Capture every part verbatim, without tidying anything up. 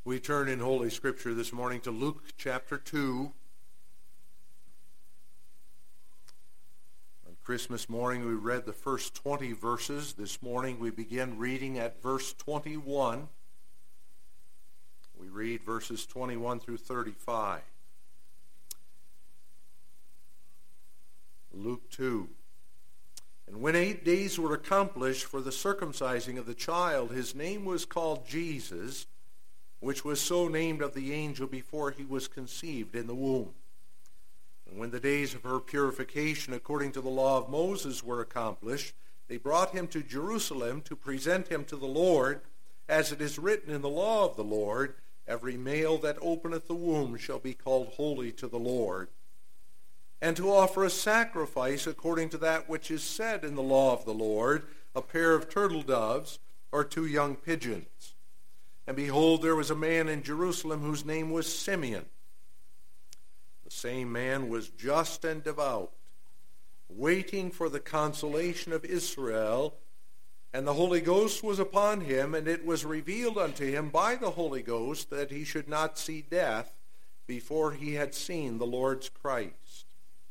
We turn in Holy Scripture this morning to Luke chapter two. On Christmas morning we read the first twenty verses. This morning we begin reading at verse twenty-one. We read verses twenty-one through thirty-five. Luke two. And when eight days were accomplished for the circumcising of the child, his name was called Jesus, which was so named of the angel before he was conceived in the womb. And when the days of her purification according to the law of Moses were accomplished, they brought him to Jerusalem to present him to the Lord, as it is written in the law of the Lord, every male that openeth the womb shall be called holy to the Lord, and to offer a sacrifice according to that which is said in the law of the Lord, a pair of turtle doves or two young pigeons. And behold, there was a man in Jerusalem whose name was Simeon. The same man was just and devout, waiting for the consolation of Israel. And the Holy Ghost was upon him, and it was revealed unto him by the Holy Ghost that he should not see death before he had seen the Lord's Christ.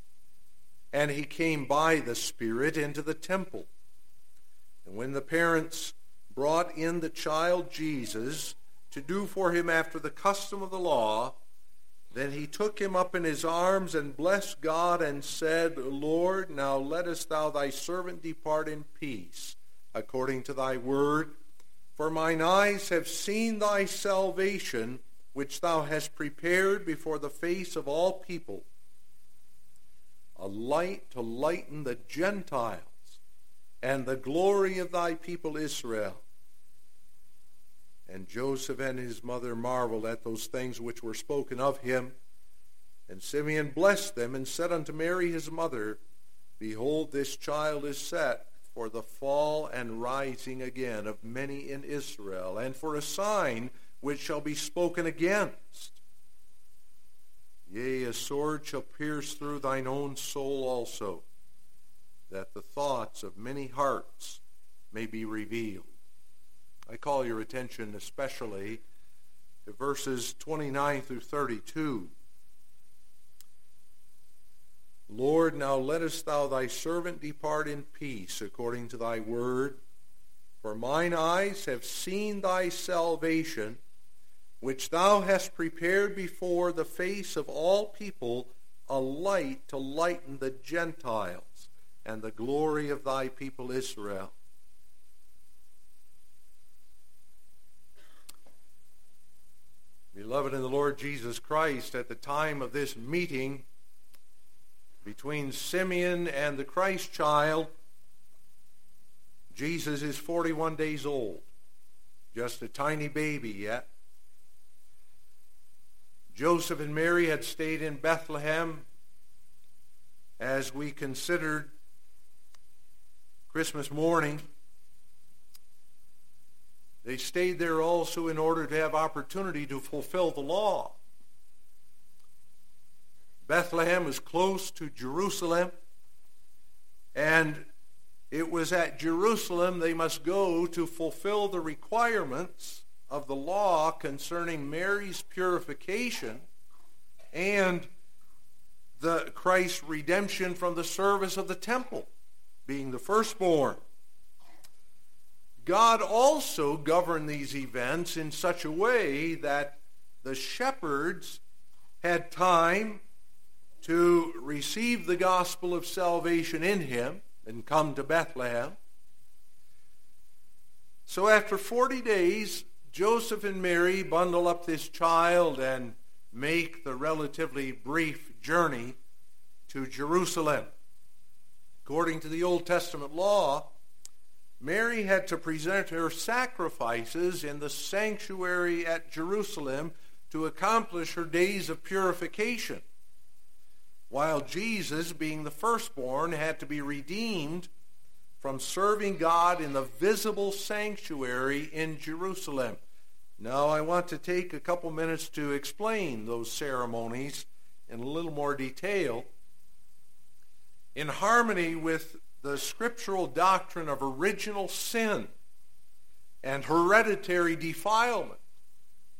And he came by the Spirit into the temple. And when the parents brought in the child Jesus to do for him after the custom of the law, then he took him up in his arms and blessed God and said, Lord, now lettest thou thy servant depart in peace, according to thy word. For mine eyes have seen thy salvation, which thou hast prepared before the face of all people, a light to lighten the Gentiles, and the glory of thy people Israel. And Joseph and his mother marveled at those things which were spoken of him. And Simeon blessed them, and said unto Mary his mother, Behold, this child is set for the fall and rising again of many in Israel, and for a sign which shall be spoken against. Yea, a sword shall pierce through thine own soul also, that the thoughts of many hearts may be revealed. I call your attention especially to verses twenty-nine through thirty-two. Lord, now lettest thou thy servant depart in peace according to thy word. For mine eyes have seen thy salvation, which thou hast prepared before the face of all people, a light to lighten the Gentiles, and the glory of thy people Israel. Beloved in the Lord Jesus Christ, at the time of this meeting between Simeon and the Christ child, Jesus is forty-one days old, just a tiny baby yet. Joseph and Mary had stayed in Bethlehem as we considered Christmas morning. They stayed there also in order to have opportunity to fulfill the law. Bethlehem was close to Jerusalem, and it was at Jerusalem they must go to fulfill the requirements of the law concerning Mary's purification and the Christ's redemption from the service of the temple, being the firstborn. God also governed these events in such a way that the shepherds had time to receive the gospel of salvation in him and come to Bethlehem. So after forty days, Joseph and Mary bundle up this child and make the relatively brief journey to Jerusalem. According to the Old Testament law, Mary had to present her sacrifices in the sanctuary at Jerusalem to accomplish her days of purification, while Jesus, being the firstborn, had to be redeemed from serving God in the visible sanctuary in Jerusalem. Now, I want to take a couple minutes to explain those ceremonies in a little more detail. In harmony with the scriptural doctrine of original sin and hereditary defilement,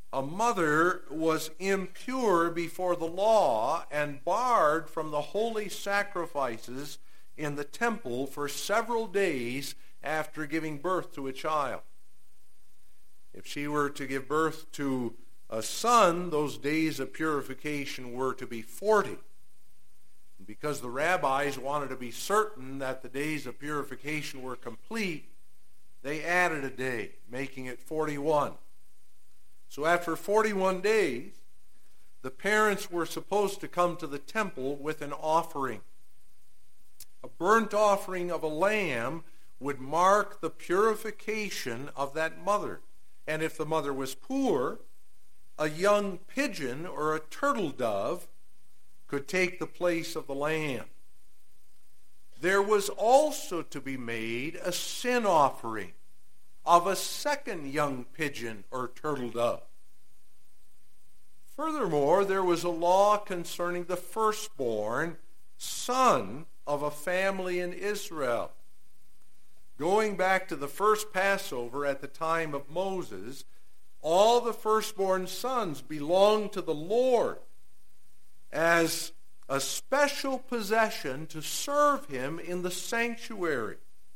a mother was impure before the law and barred from the holy sacrifices in the temple for several days after giving birth to a child. If she were to give birth to a son, those days of purification were to be forty. And because the rabbis wanted to be certain that the days of purification were complete, they added a day, making it forty-one. So after forty-one days, the parents were supposed to come to the temple with an offering. A burnt offering of a lamb would mark the purification of that mother. And if the mother was poor, a young pigeon or a turtle dove could take the place of the lamb. There was also to be made a sin offering of a second young pigeon or turtle dove. Furthermore, there was a law concerning the firstborn son of a family in Israel. Going back to the first Passover at the time of Moses, all the firstborn sons belonged to the Lord as a special possession to serve him in the sanctuary.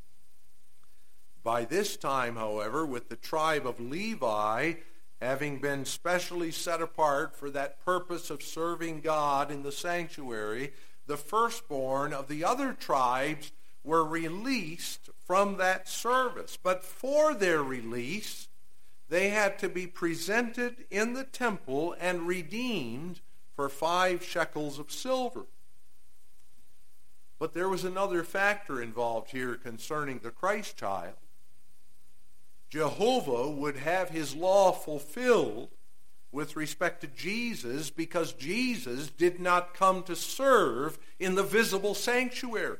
By this time, however, with the tribe of Levi having been specially set apart for that purpose of serving God in the sanctuary, the firstborn of the other tribes were released from that service. But for their release, they had to be presented in the temple and redeemed for five shekels of silver. But there was another factor involved here concerning the Christ child. Jehovah would have his law fulfilled with respect to Jesus because Jesus did not come to serve in the visible sanctuary.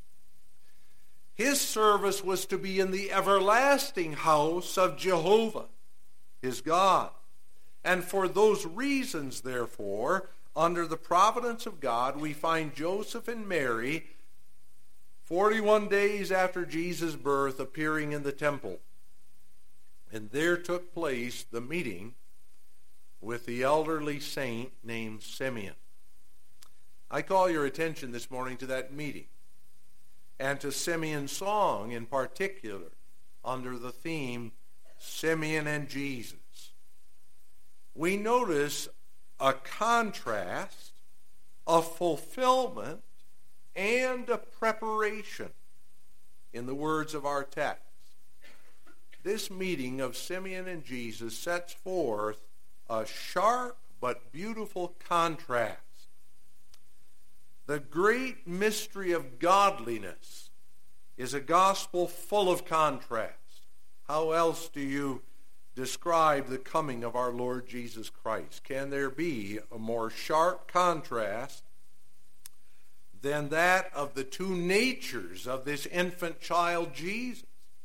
His service was to be in the everlasting house of Jehovah, his God. And for those reasons, therefore, under the providence of God, we find Joseph and Mary, forty-one days after Jesus' birth, appearing in the temple. And there took place the meeting with the elderly saint named Simeon. I call your attention this morning to that meeting and to Simeon's song in particular under the theme, Simeon and Jesus. We notice a contrast, a fulfillment, and a preparation in the words of our text. This meeting of Simeon and Jesus sets forth a sharp but beautiful contrast. The great mystery of godliness is a gospel full of contrast. How else do you describe the coming of our Lord Jesus Christ? Can there be a more sharp contrast than that of the two natures of this infant child Jesus?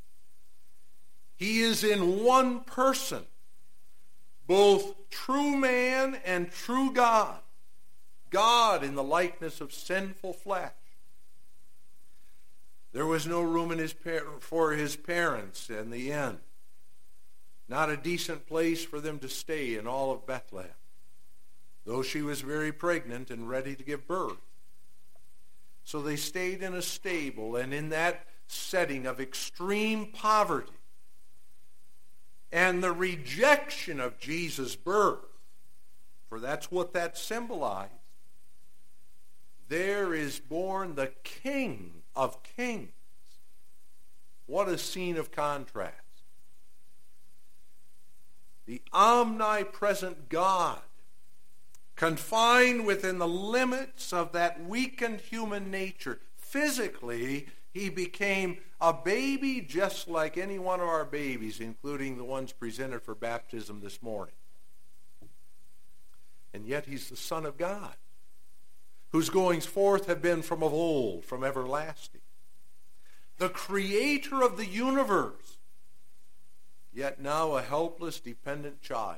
He is in one person, both true man and true God, God in the likeness of sinful flesh. There was no room in his par- for his parents in the inn. Not a decent place for them to stay in all of Bethlehem, though she was very pregnant and ready to give birth. So they stayed in a stable, and in that setting of extreme poverty and the rejection of Jesus' birth, for that's what that symbolized, there is born the King of Kings. What a scene of contrast. The omnipresent God, confined within the limits of that weakened human nature. Physically, he became a baby just like any one of our babies, including the ones presented for baptism this morning. And yet he's the Son of God, whose goings forth have been from of old, from everlasting. The creator of the universe, yet now a helpless, dependent child.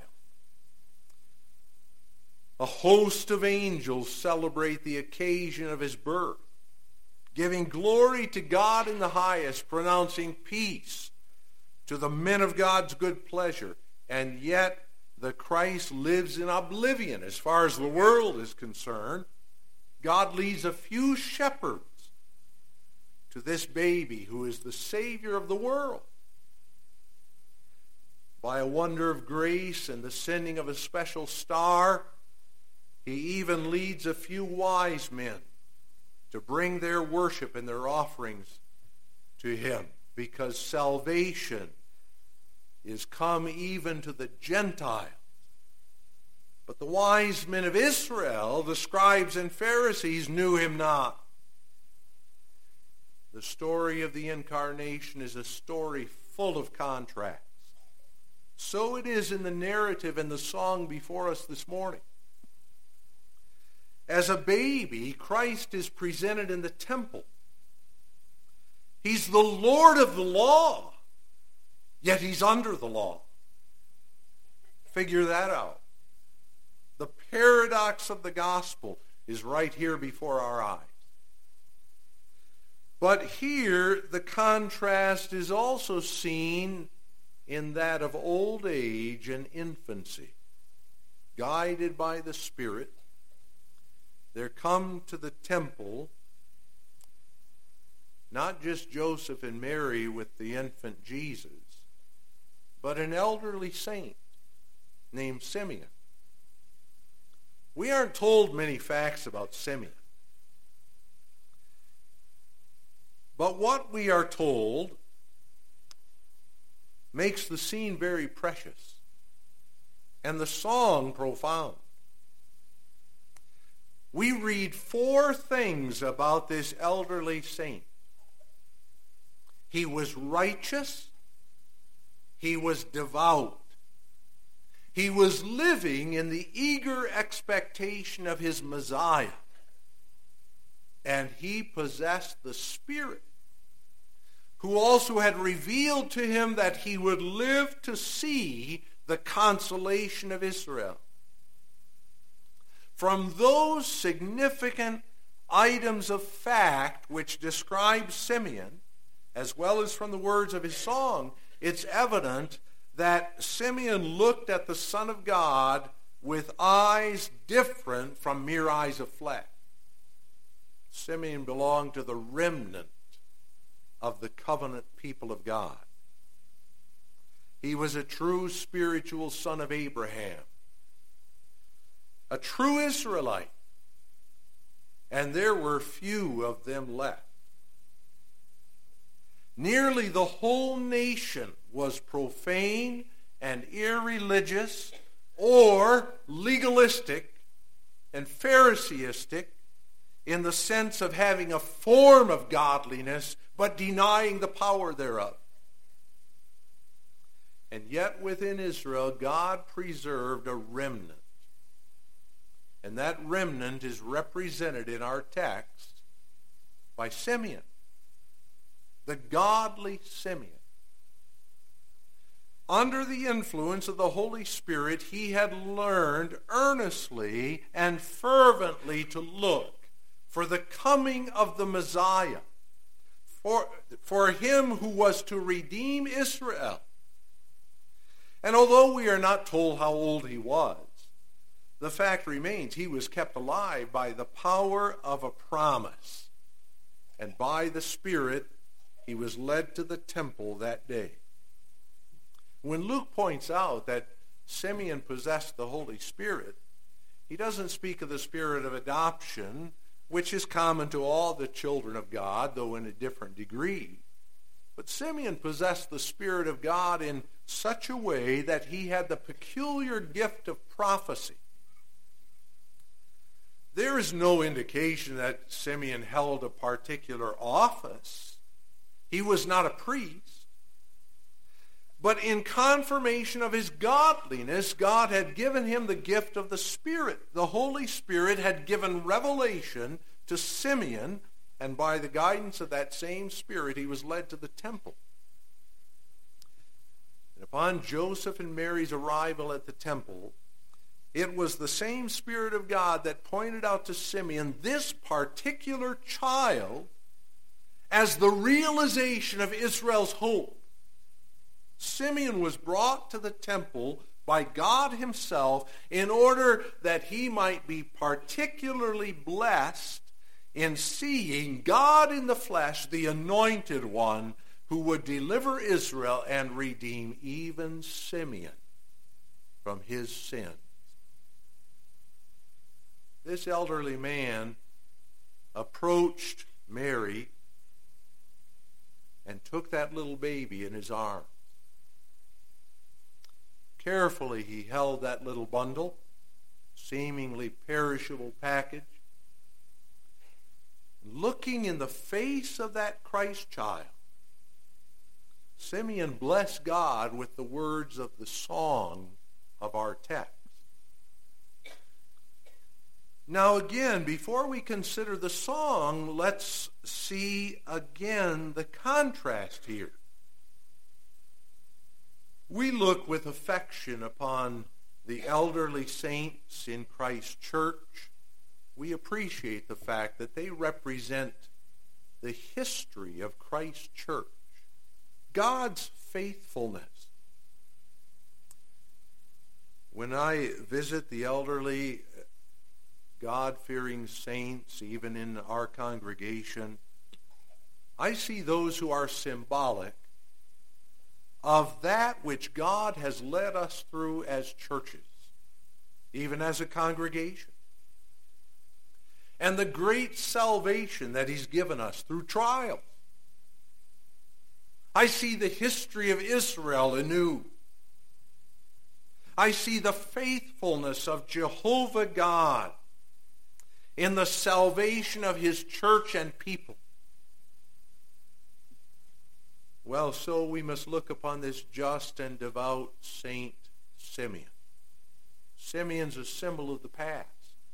A host of angels celebrate the occasion of his birth, giving glory to God in the highest, pronouncing peace to the men of God's good pleasure. And yet the Christ lives in oblivion as far as the world is concerned, God leads a few shepherds to this baby who is the Savior of the world. By a wonder of grace and the sending of a special star, he even leads a few wise men to bring their worship and their offerings to him, because salvation is come even to the Gentiles. But the wise men of Israel, the scribes and Pharisees, knew him not. The story of the incarnation is a story full of contrasts. So it is in the narrative and the song before us this morning. As a baby, Christ is presented in the temple. He's the Lord of the law, yet he's under the law. Figure that out. The paradox of the gospel is right here before our eyes. But here, the contrast is also seen in that of old age and infancy. Guided by the Spirit, there come to the temple not just Joseph and Mary with the infant Jesus, but an elderly saint named Simeon. We aren't told many facts about Simeon. But what we are told makes the scene very precious and the song profound. We read four things about this elderly saint. He was righteous. He was devout. He was living in the eager expectation of his Messiah. And he possessed the Spirit, who also had revealed to him that he would live to see the consolation of Israel. From those significant items of fact which describe Simeon, as well as from the words of his song, it's evident that Simeon looked at the Son of God with eyes different from mere eyes of flesh. Simeon belonged to the remnant of the covenant people of God. He was a true spiritual son of Abraham, a true Israelite, and there were few of them left. Nearly the whole nation was profane and irreligious or legalistic and Phariseistic in the sense of having a form of godliness but denying the power thereof. And yet within Israel, God preserved a remnant. And that remnant is represented in our text by Simeon, the godly Simeon. Under the influence of the Holy Spirit, he had learned earnestly and fervently to look for the coming of the Messiah, for, for him who was to redeem Israel. And although we are not told how old he was, the fact remains he was kept alive by the power of a promise. And by the Spirit, he was led to the temple that day. When Luke points out that Simeon possessed the Holy Spirit, he doesn't speak of the spirit of adoption, which is common to all the children of God, though in a different degree. But Simeon possessed the Spirit of God in such a way that he had the peculiar gift of prophecy. There is no indication that Simeon held a particular office. He was not a priest. But in confirmation of his godliness, God had given him the gift of the Spirit. The Holy Spirit had given revelation to Simeon, and by the guidance of that same Spirit, he was led to the temple. And upon Joseph and Mary's arrival at the temple, it was the same Spirit of God that pointed out to Simeon this particular child as the realization of Israel's hope. Simeon was brought to the temple by God himself in order that he might be particularly blessed in seeing God in the flesh, the anointed one, who would deliver Israel and redeem even Simeon from his sins. This elderly man approached Mary and took that little baby in his arms. Carefully he held that little bundle, seemingly perishable package. Looking in the face of that Christ child, Simeon blessed God with the words of the song of our text. Now again, before we consider the song, let's see again the contrast here. We look with affection upon the elderly saints in Christ's church. We appreciate the fact that they represent the history of Christ's church, God's faithfulness. When I visit the elderly, God-fearing saints, even in our congregation, I see those who are symbolic of that which God has led us through as churches, even as a congregation, and the great salvation that he's given us through trials. I see the history of Israel anew. I see the faithfulness of Jehovah God in the salvation of his church and people. Well, so we must look upon this just and devout Saint Simeon. Simeon's a symbol of the past,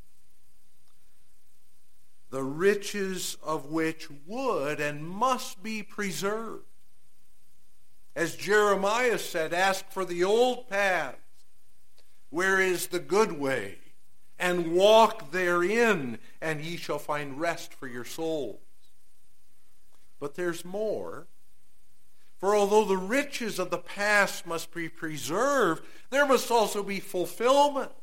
the riches of which would and must be preserved. As Jeremiah said, ask for the old paths, where is the good way, and walk therein, and ye shall find rest for your souls. But there's more. For although the riches of the past must be preserved, there must also be fulfillment.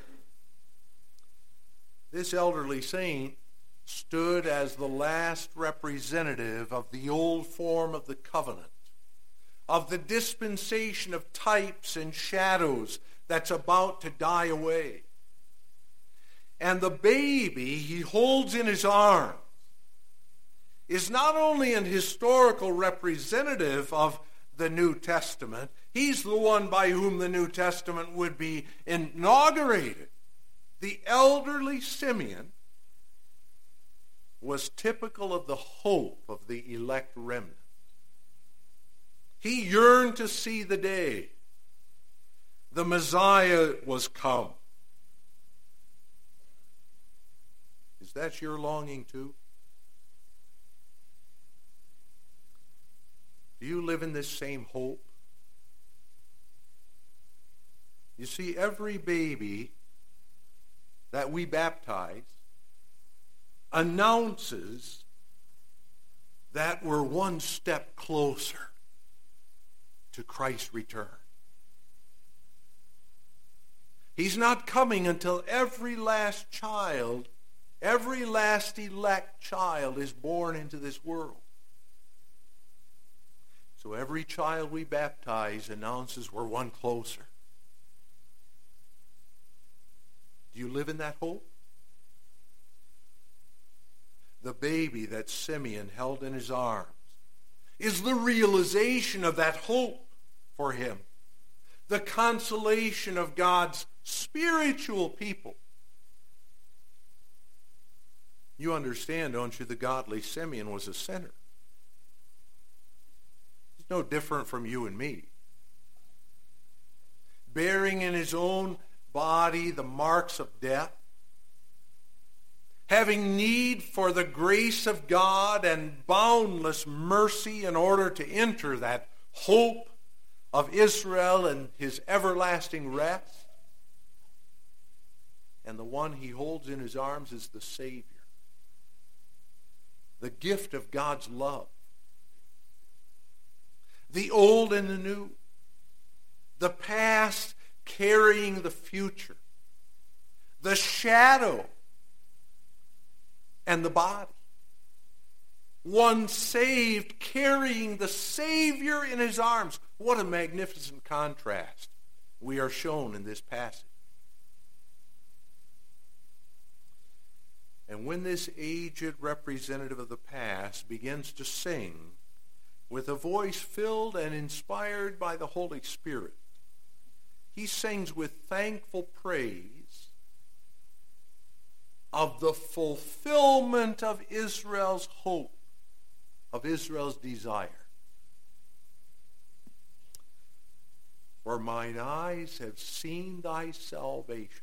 This elderly saint stood as the last representative of the old form of the covenant, of the dispensation of types and shadows that's about to die away. And the baby he holds in his arms is not only an historical representative of the New Testament, he's the one by whom the New Testament would be inaugurated. The elderly Simeon was typical of the hope of the elect remnant. He yearned to see the day the Messiah was come. Is that your longing too? Do you live in this same hope? You see, every baby that we baptize announces that we're one step closer to Christ's return. He's not coming until every last child, every last elect child is born into this world. So every child we baptize announces we're one closer. Do you live in that hope? The baby that Simeon held in his arms is the realization of that hope for him, the consolation of God's spiritual people. You understand, don't you, the godly Simeon was a sinner. He's no different from you and me. Bearing in his own body the marks of death, having need for the grace of God and boundless mercy in order to enter that hope of Israel and his everlasting rest. And the one he holds in his arms is the Savior, the gift of God's love, the old and the new, the past carrying the future, the shadow, and the body. One saved, carrying the Savior in his arms. What a magnificent contrast we are shown in this passage. And when this aged representative of the past begins to sing with a voice filled and inspired by the Holy Spirit, he sings with thankful praise of the fulfillment of Israel's hope, of Israel's desire. For mine eyes have seen thy salvation,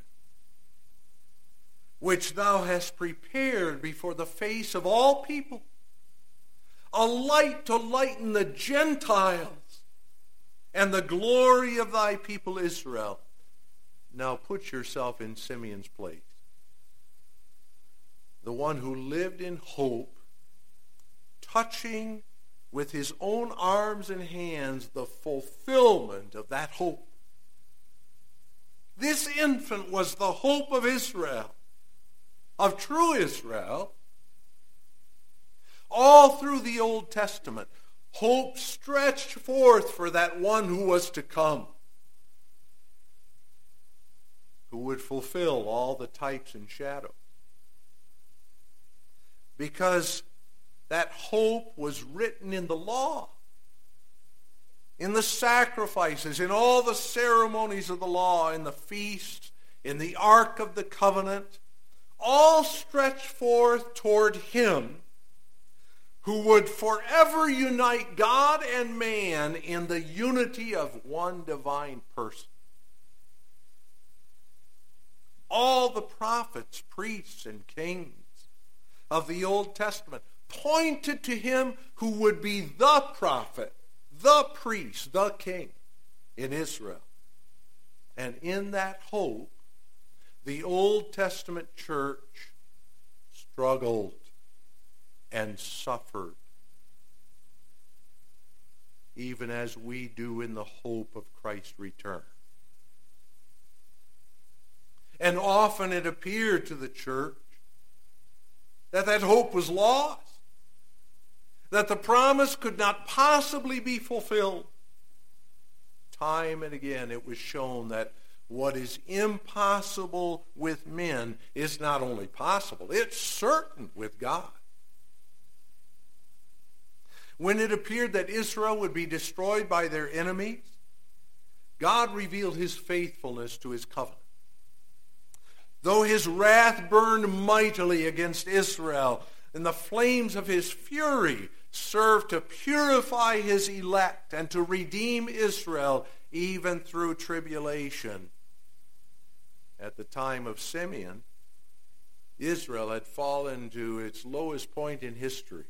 which thou hast prepared before the face of all people, a light to lighten the Gentiles, and the glory of thy people Israel. Now put yourself in Simeon's place. The one who lived in hope, touching with his own arms and hands the fulfillment of that hope. This infant was the hope of Israel, of true Israel. All through the Old Testament, hope stretched forth for that one who was to come, who would fulfill all the types and shadows. Because that hope was written in the law, in the sacrifices, in all the ceremonies of the law, in the feasts, in the Ark of the Covenant, all stretched forth toward him who would forever unite God and man in the unity of one divine person. All the prophets, priests, and kings of the Old Testament pointed to him who would be the prophet, the priest, the king in Israel. And in that hope, the Old Testament church struggled and suffered, even as we do in the hope of Christ's return. And often it appeared to the church that that hope was lost, that the promise could not possibly be fulfilled. Time and again it was shown that what is impossible with men is not only possible, it's certain with God. When it appeared that Israel would be destroyed by their enemies, God revealed his faithfulness to his covenant. Though his wrath burned mightily against Israel, and the flames of his fury served to purify his elect and to redeem Israel even through tribulation. At the time of Simeon, Israel had fallen to its lowest point in history.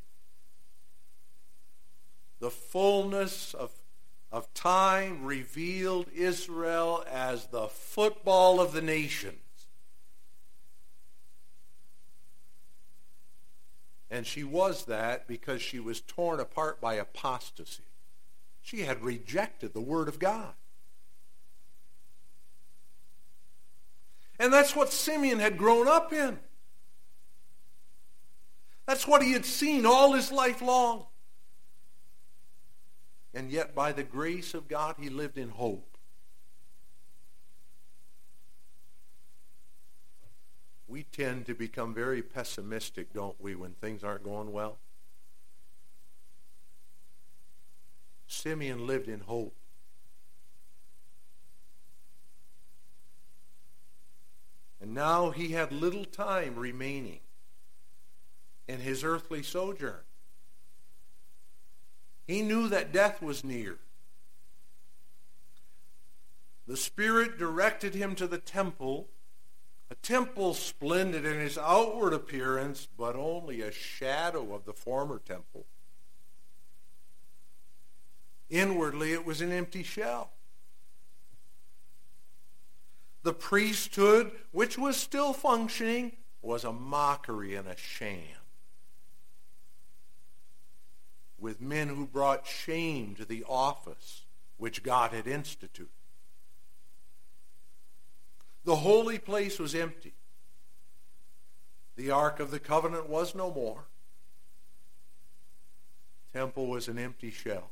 The fullness of, of time revealed Israel as the football of the nations. And she was that because she was torn apart by apostasy. She had rejected the Word of God. And that's what Simeon had grown up in. That's what he had seen all his life long. And yet, by the grace of God, he lived in hope. We tend to become very pessimistic, don't we, when things aren't going well? Simeon lived in hope. And now he had little time remaining in his earthly sojourn. He knew that death was near. The Spirit directed him to the temple, a temple splendid in its outward appearance, but only a shadow of the former temple. Inwardly, it was an empty shell. The priesthood, which was still functioning, was a mockery and a sham, with men who brought shame to the office which God had instituted. The holy place was empty. The Ark of the Covenant was no more. Temple was an empty shell.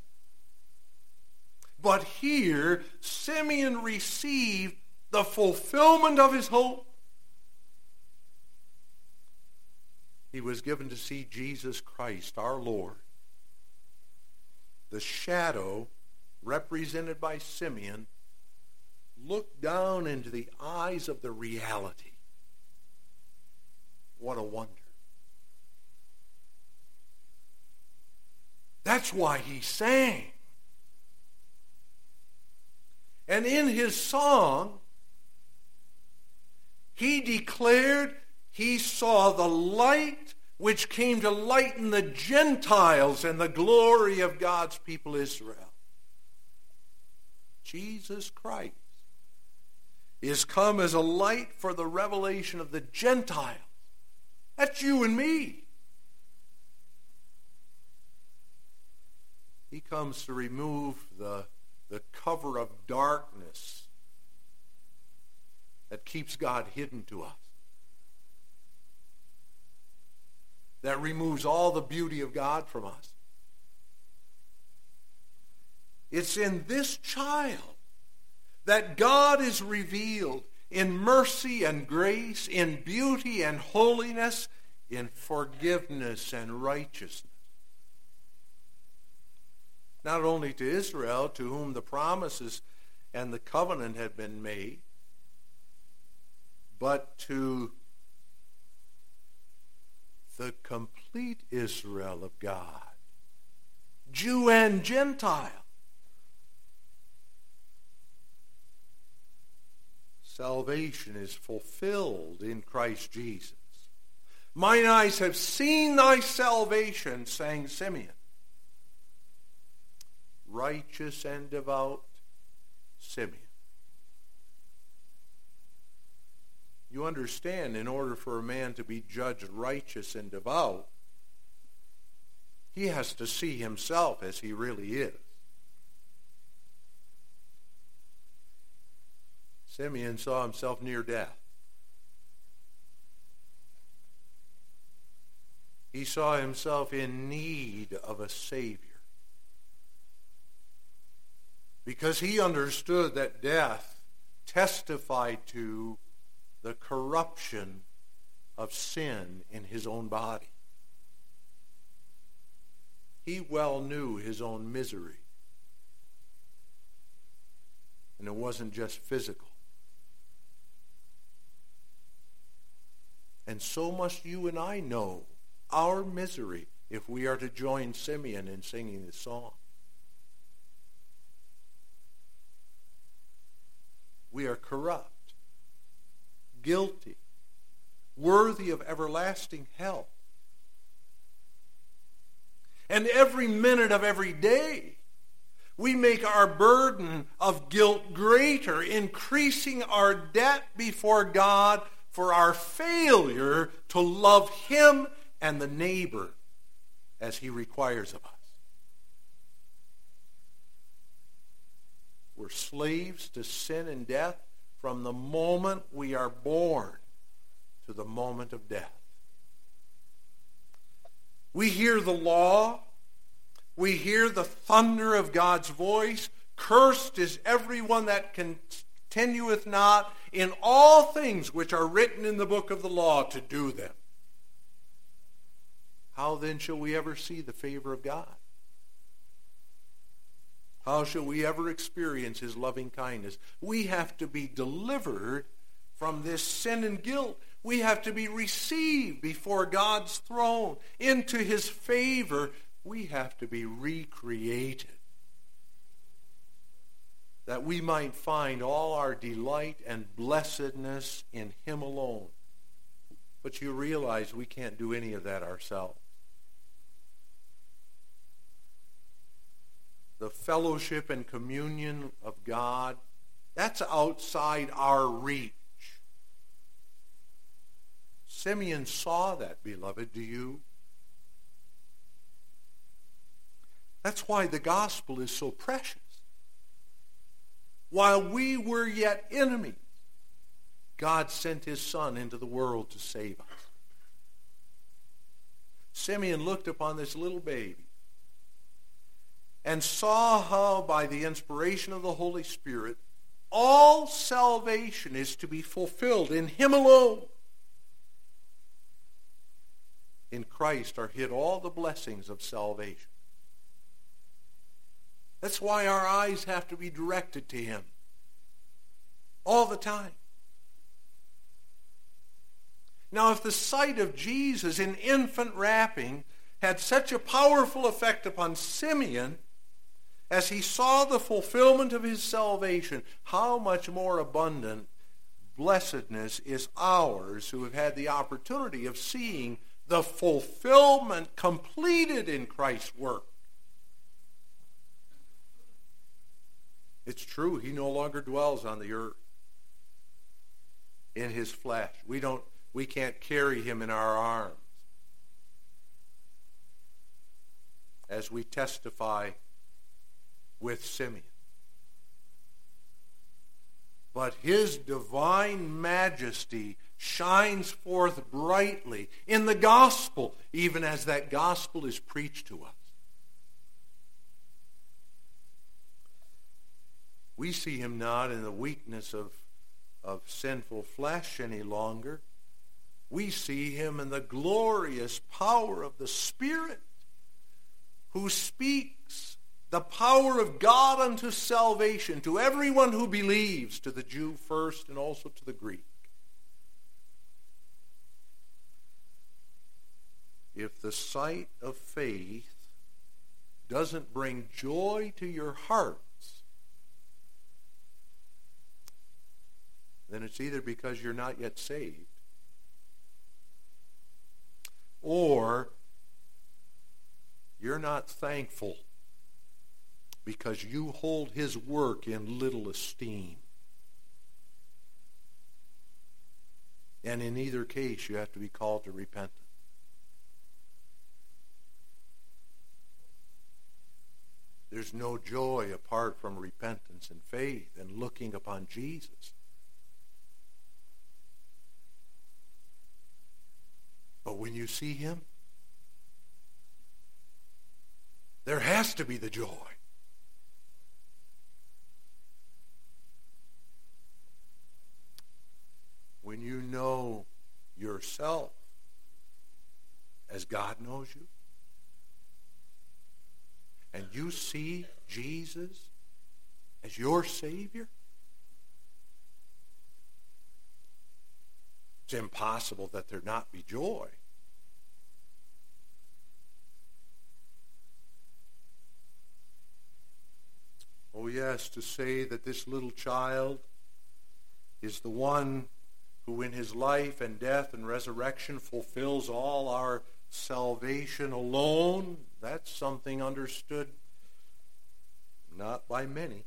But here, Simeon received the fulfillment of his hope. He was given to see Jesus Christ, our Lord. The shadow, represented by Simeon, looked down into the eyes of the reality. What a wonder. That's why he sang. And in his song, he declared he saw the light which came to lighten the Gentiles and the glory of God's people Israel. Jesus Christ is come as a light for the revelation of the Gentiles. That's you and me. He comes to remove the, the cover of darkness that keeps God hidden to us. That removes all the beauty of God from us. It's in this child that God is revealed in mercy and grace, in beauty and holiness, in forgiveness and righteousness. Not only to Israel, to whom the promises and the covenant had been made, but to the complete Israel of God, Jew and Gentile. Salvation is fulfilled in Christ Jesus. Mine eyes have seen thy salvation, sang Simeon. Righteous and devout Simeon. You understand, in order for a man to be judged righteous and devout, he has to see himself as he really is. Simeon saw himself near death. He saw himself in need of a Savior. Because he understood that death testified to the corruption of sin in his own body. He well knew his own misery. And it wasn't just physical. And so must you and I know our misery if we are to join Simeon in singing this song. We are corrupt, guilty, worthy of everlasting hell. And every minute of every day, we make our burden of guilt greater, increasing our debt before God for our failure to love Him and the neighbor as He requires of us. We're slaves to sin and death from the moment we are born to the moment of death. We hear the law. We hear the thunder of God's voice. Cursed is everyone that continueth not in all things which are written in the book of the law to do them. How then shall we ever see the favor of God? How shall we ever experience His loving kindness? We have to be delivered from this sin and guilt. We have to be received before God's throne into His favor. We have to be recreated, that we might find all our delight and blessedness in Him alone. But you realize we can't do any of that ourselves. The fellowship and communion of God, that's outside our reach. Simeon saw that, beloved. Do you? That's why the gospel is so precious. While we were yet enemies, God sent his Son into the world to save us. Simeon looked upon this little baby and saw how by the inspiration of the Holy Spirit, all salvation is to be fulfilled in him alone. In Christ are hid all the blessings of salvation. That's why our eyes have to be directed to him all the time. Now, if the sight of Jesus in infant wrapping had such a powerful effect upon Simeon as he saw the fulfillment of his salvation, how much more abundant blessedness is ours who have had the opportunity of seeing the fulfillment completed in Christ's work. It's true, he no longer dwells on the earth in his flesh. We don't, we can't carry him in our arms. As we testify with Simeon. But his divine majesty shines forth brightly in the gospel, even as that gospel is preached to us. We see him not in the weakness of, of sinful flesh any longer. We see him in the glorious power of the Spirit, who speaks the power of God unto salvation to everyone who believes, to the Jew first and also to the Greek. If the sight of faith doesn't bring joy to your hearts, then it's either because you're not yet saved, or you're not thankful because you hold his work in little esteem. And in either case, you have to be called to repentance. There's no joy apart from repentance and faith and looking upon Jesus. But when you see him, there has to be the joy. When you know yourself as God knows you, and you see Jesus as your Savior, it's impossible that there not be joy. Oh yes, to say that this little child is the one who in his life and death and resurrection fulfills all our salvation alone, that's something understood not by many.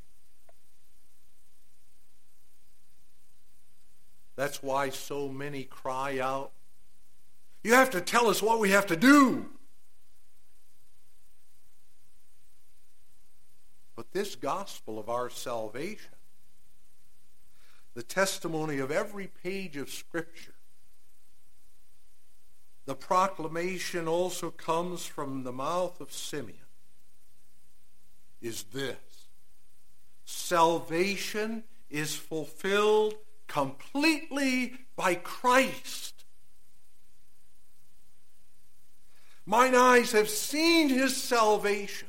That's why so many cry out, you have to tell us what we have to do. But this gospel of our salvation, the testimony of every page of Scripture, the proclamation also comes from the mouth of Simeon, is this: salvation is fulfilled completely by Christ. Mine eyes have seen his salvation.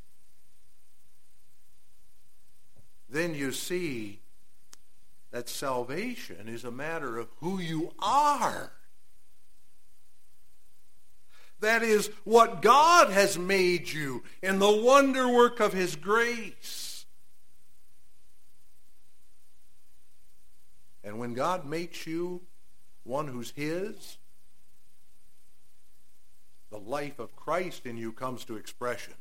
Then you see that salvation is a matter of who you are. That is what God has made you in the wonder work of his grace. And when God makes you one who's his, the life of Christ in you comes to expression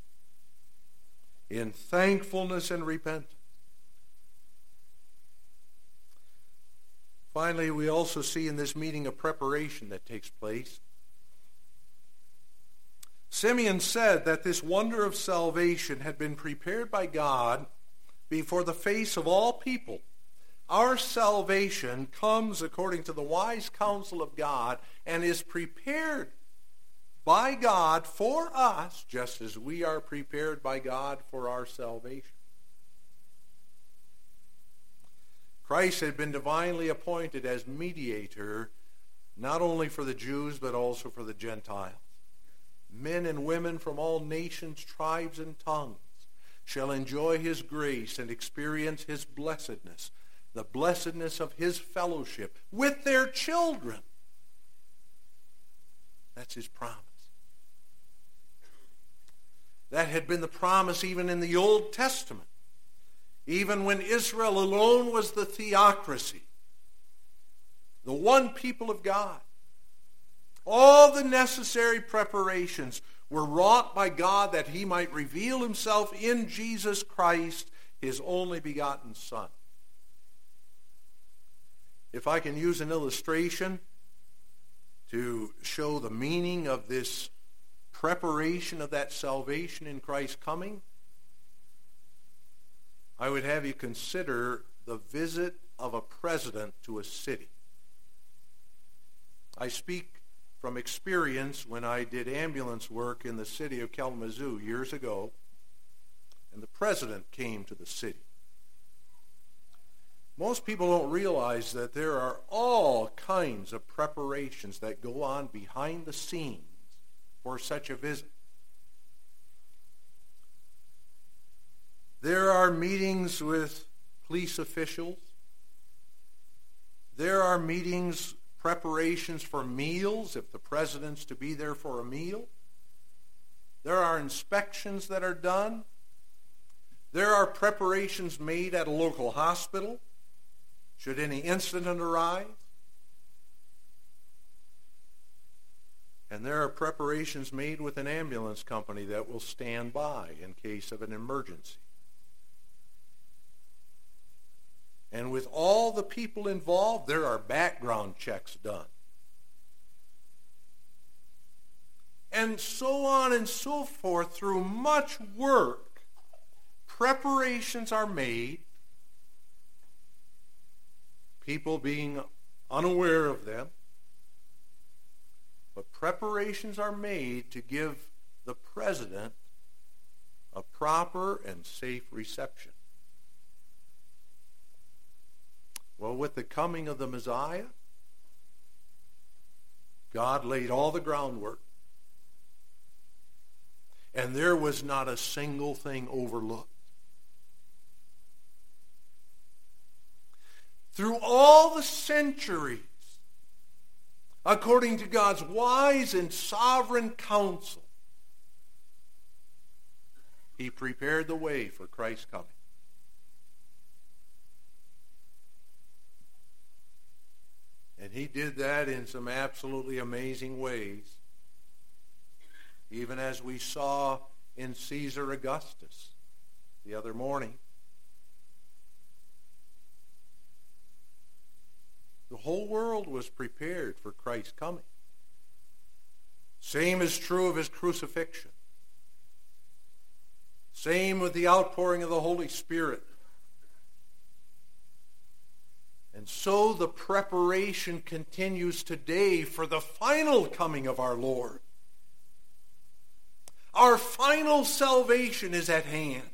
in thankfulness and repentance. Finally, we also see in this meeting a preparation that takes place. Simeon said that this wonder of salvation had been prepared by God before the face of all people, Our salvation comes according to the wise counsel of God and is prepared by God for us, just as we are prepared by God for our salvation. Christ had been divinely appointed as mediator, not only for the Jews, but also for the Gentiles. Men and women from all nations, tribes, and tongues shall enjoy his grace and experience his blessedness, the blessedness of his fellowship with their children. That's his promise. That had been the promise even in the Old Testament. Even when Israel alone was the theocracy, the one people of God, all the necessary preparations were wrought by God that he might reveal himself in Jesus Christ, his only begotten Son. If I can use an illustration to show the meaning of this preparation of that salvation in Christ's coming, I would have you consider the visit of a president to a city. I speak from experience when I did ambulance work in the city of Kalamazoo years ago, and the president came to the city. Most people don't realize that there are all kinds of preparations that go on behind the scenes for such a visit. There are meetings with police officials. There are meetings, preparations for meals, if the president's to be there for a meal. There are inspections that are done. There are preparations made at a local hospital, should any incident arise. And there are preparations made with an ambulance company that will stand by in case of an emergency. And with all the people involved, there are background checks done. And so on and so forth. Through much work, preparations are made, people being unaware of them, but preparations are made to give the president a proper and safe reception. Well, with the coming of the Messiah, God laid all the groundwork, and there was not a single thing overlooked. Through all the centuries, according to God's wise and sovereign counsel, he prepared the way for Christ's coming. And he did that in some absolutely amazing ways, even as we saw in Caesar Augustus the other morning. The whole world was prepared for Christ's coming. Same is true of his crucifixion. Same with the outpouring of the Holy Spirit. And so the preparation continues today for the final coming of our Lord. Our final salvation is at hand.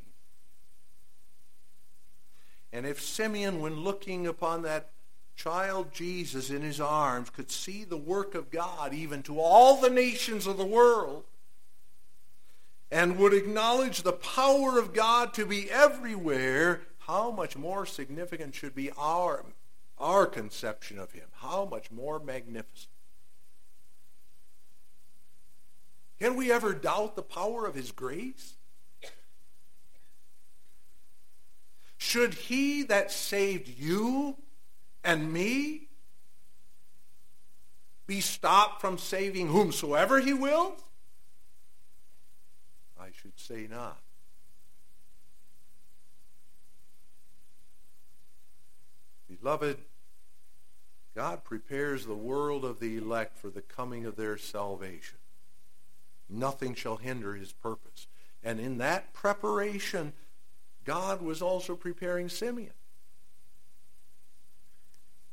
And if Simeon, when looking upon that child Jesus in his arms, could see the work of God even to all the nations of the world, and would acknowledge the power of God to be everywhere, how much more significant should be our Our conception of him? How much more magnificent. Can we ever doubt the power of his grace? Should he that saved you and me be stopped from saving whomsoever he wills? I should say not. Beloved, God prepares the world of the elect for the coming of their salvation. Nothing shall hinder his purpose. And in that preparation, God was also preparing Simeon.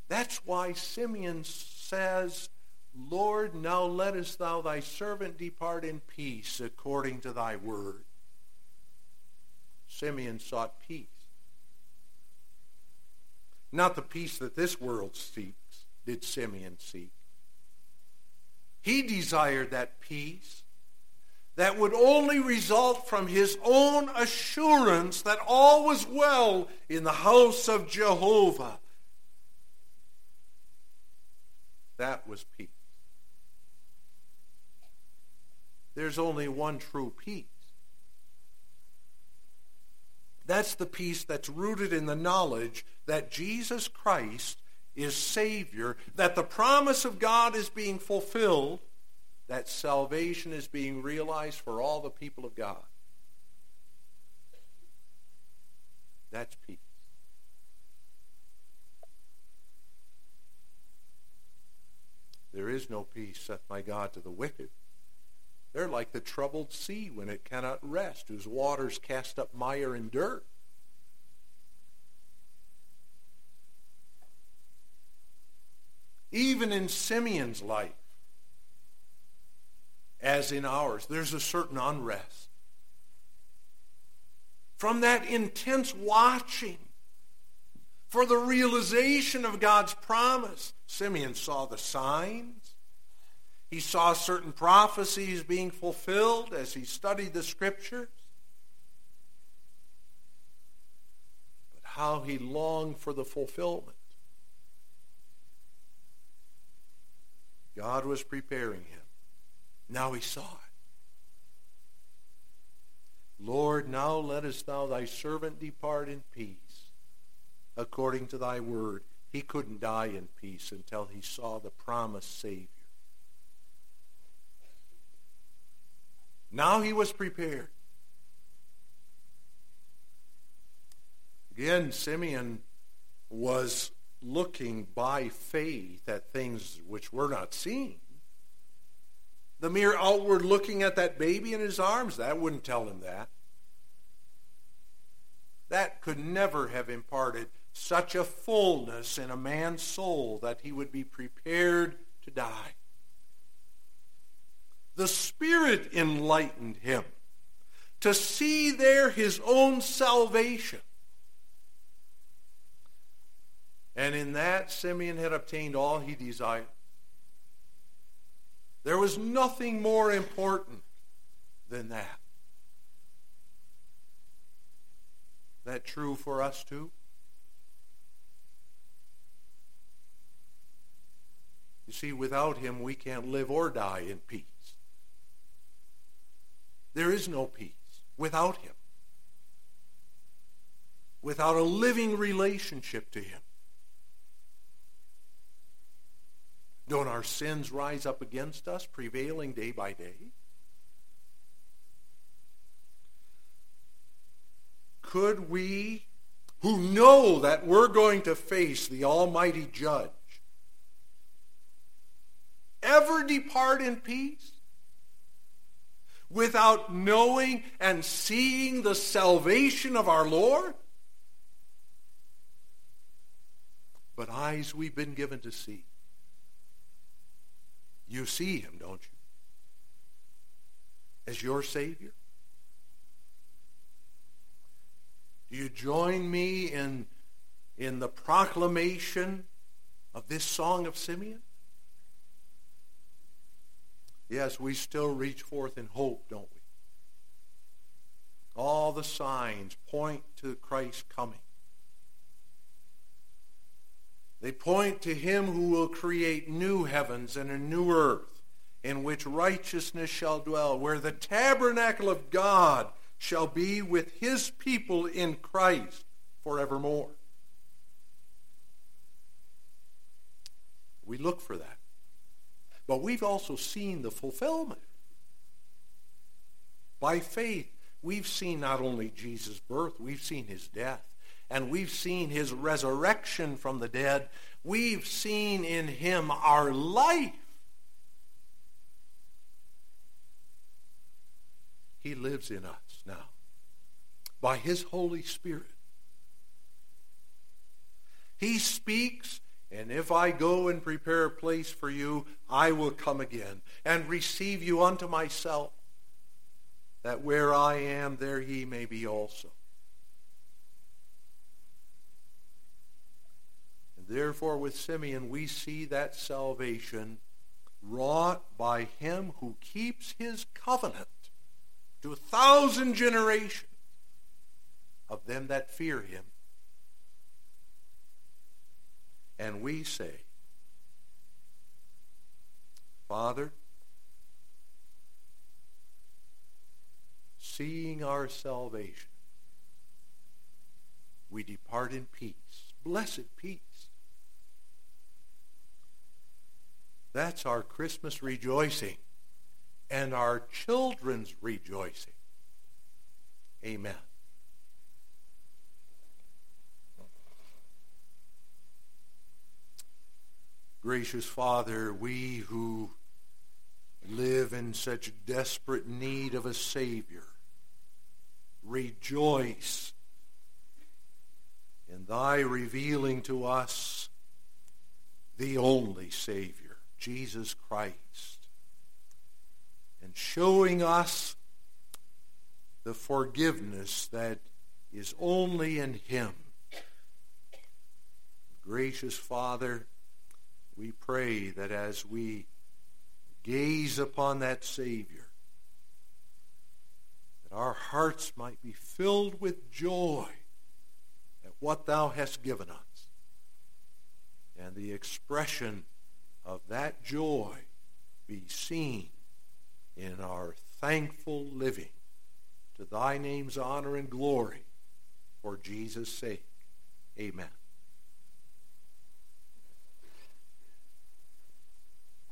That's why Simeon says, Lord, now lettest thou thy servant depart in peace according to thy word. Simeon sought peace. Not the peace that this world seeks did Simeon seek. He desired that peace that would only result from his own assurance that all was well in the house of Jehovah. That was peace. There's only one true peace. That's the peace that's rooted in the knowledge that Jesus Christ is Savior, that the promise of God is being fulfilled, that salvation is being realized for all the people of God. That's peace. There is no peace, saith my God, to the wicked. They're like the troubled sea when it cannot rest, whose waters cast up mire and dirt. Even in Simeon's life, as in ours, there's a certain unrest. From that intense watching for the realization of God's promise, Simeon saw the signs. He saw certain prophecies being fulfilled as he studied the Scriptures. But how he longed for the fulfillment. God was preparing him. Now he saw it. Lord, now lettest thou thy servant depart in peace, according to thy word. He couldn't die in peace until he saw the promised Savior. Now he was prepared. Again, Simeon was looking by faith at things which were not seen. The mere outward looking at that baby in his arms, that wouldn't tell him that. That could never have imparted such a fullness in a man's soul that he would be prepared to die. The Spirit enlightened him to see there his own salvation. And in that, Simeon had obtained all he desired. There was nothing more important than that. Is that true for us too? You see, without him, we can't live or die in peace. There is no peace without him. Without a living relationship to him. Don't our sins rise up against us, prevailing day by day? Could we, who know that we're going to face the Almighty Judge, ever depart in peace without knowing and seeing the salvation of our Lord? But eyes we've been given to see. You see him, don't you? As your Savior? Do you join me in, in the proclamation of this song of Simeon? Yes, we still reach forth in hope, don't we? All the signs point to Christ's coming. They point to him who will create new heavens and a new earth in which righteousness shall dwell, where the tabernacle of God shall be with his people in Christ forevermore. We look for that. But we've also seen the fulfillment. By faith, we've seen not only Jesus' birth, we've seen his death. And we've seen his resurrection from the dead. We've seen in him our life. He lives in us now by his Holy Spirit. He speaks And if I go and prepare a place for you, I will come again and receive you unto myself, that where I am, there ye may be also. And therefore with Simeon we see that salvation wrought by him who keeps his covenant to a thousand generations of them that fear him. And we say, Father, seeing our salvation, we depart in peace, blessed peace. That's our Christmas rejoicing and our children's rejoicing. Amen. Gracious Father, we who live in such desperate need of a Savior, rejoice in thy revealing to us the only Savior, Jesus Christ, and showing us the forgiveness that is only in him. Gracious Father, we pray that as we gaze upon that Savior, that our hearts might be filled with joy at what thou hast given us, and the expression of that joy be seen in our thankful living to thy name's honor and glory, for Jesus' sake. Amen.